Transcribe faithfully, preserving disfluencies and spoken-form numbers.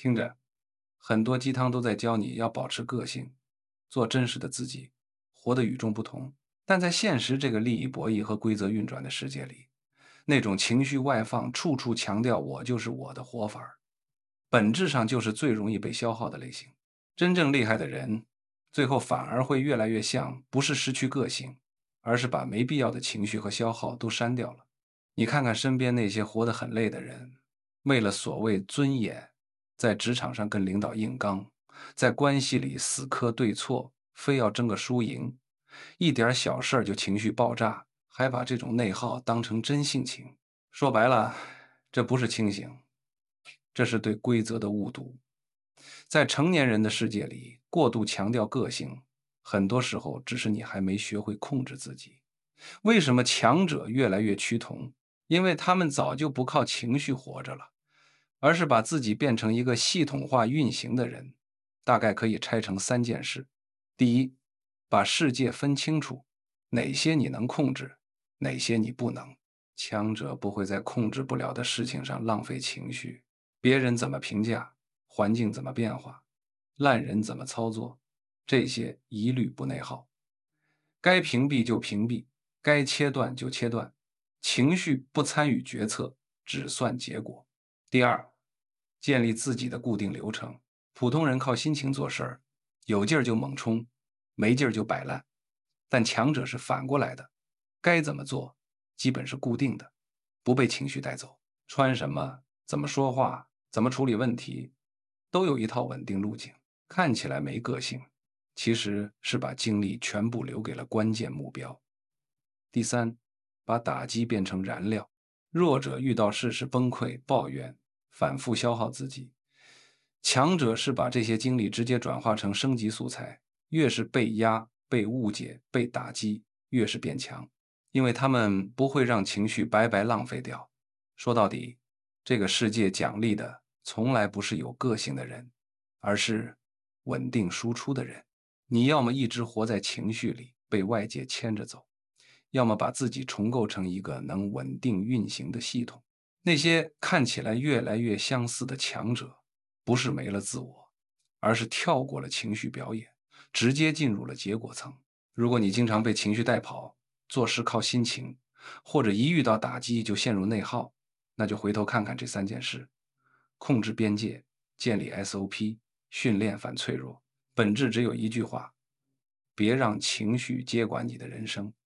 听着，很多鸡汤都在教你要保持个性，做真实的自己，活得与众不同。但在现实这个利益博弈和规则运转的世界里，那种情绪外放、处处强调“我就是我”的活法儿本质上就是最容易被消耗的类型。真正厉害的人，最后反而会越来越像，不是失去个性，而是把没必要的情绪和消耗都删掉了。你看看身边那些活得很累的人，为了所谓尊严，在职场上跟领导硬刚，在关系里死磕对错，非要争个输赢，一点小事儿就情绪爆炸，还把这种内耗当成真性情。说白了，这不是清醒，这是对规则的误读。在成年人的世界里，过度强调个性，很多时候只是你还没学会控制自己。为什么强者越来越趋同？因为他们早就不靠情绪活着了，而是把自己变成一个系统化运行的人。大概可以拆成三件事：第一，把世界分清楚，哪些你能控制，哪些你不能。强者不会在控制不了的事情上浪费情绪，别人怎么评价，环境怎么变化，烂人怎么操作，这些一律不内耗。该屏蔽就屏蔽，该切断就切断，情绪不参与决策，只算结果。第二，建立自己的固定流程。普通人靠心情做事儿，有劲儿就猛冲，没劲儿就摆烂。但强者是反过来的，该怎么做，基本是固定的，不被情绪带走。穿什么，怎么说话，怎么处理问题，都有一套稳定路径。看起来没个性，其实是把精力全部留给了关键目标。第三，把打击变成燃料。弱者遇到事时崩溃、抱怨，反复消耗自己；强者是把这些精力直接转化成升级素材，越是被压、被误解、被打击，越是变强，因为他们不会让情绪白白浪费掉。说到底，这个世界奖励的从来不是有个性的人，而是稳定输出的人。你要么一直活在情绪里，被外界牵着走，要么把自己重构成一个能稳定运行的系统。那些看起来越来越相似的强者，不是没了自我，而是跳过了情绪表演，直接进入了结果层。如果你经常被情绪带跑，做事靠心情，或者一遇到打击就陷入内耗，那就回头看看这三件事：控制边界，建立 S O P， 训练反脆弱。本质只有一句话：别让情绪接管你的人生。